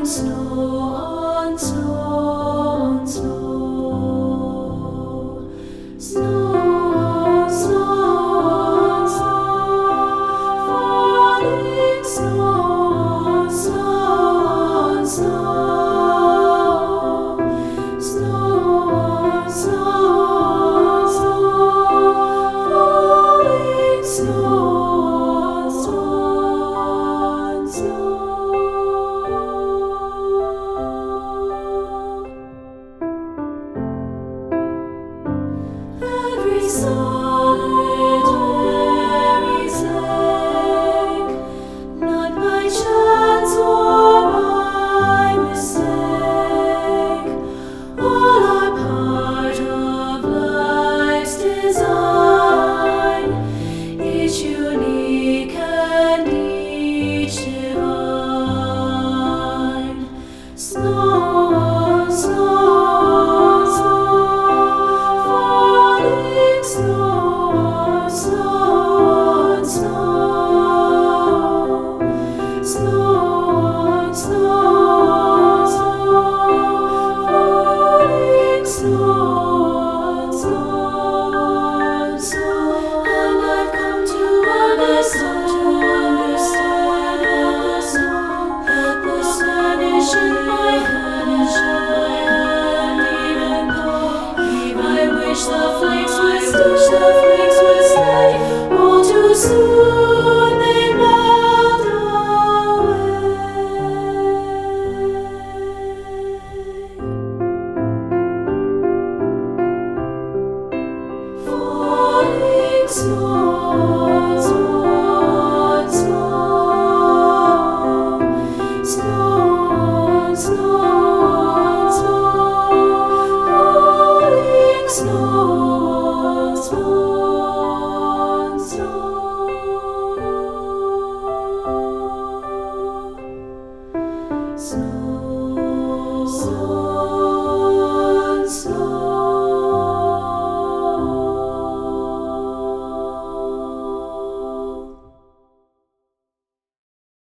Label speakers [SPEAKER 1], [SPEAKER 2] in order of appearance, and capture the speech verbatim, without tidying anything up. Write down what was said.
[SPEAKER 1] snow on snow on snow, snow on snow on snow, falling snow on snow on snow, snow on snow on snow, falling snow on snow on snow. Every solitary snake, not by chance or by mistake, all are part of life's design, each unique and each divine. Snow on snow on snow, falling snow on snow on snow, snow on snow on snow, falling snow on snow on snow. And I've come to understand, to understand that the sun is in my hand, is in my hand, even though I wish the flakes would stay, the flakes would stay. All too soon they melt away. Falling snow on snow on snow, snow on snow on snow, falling snow on snow on snow, snow.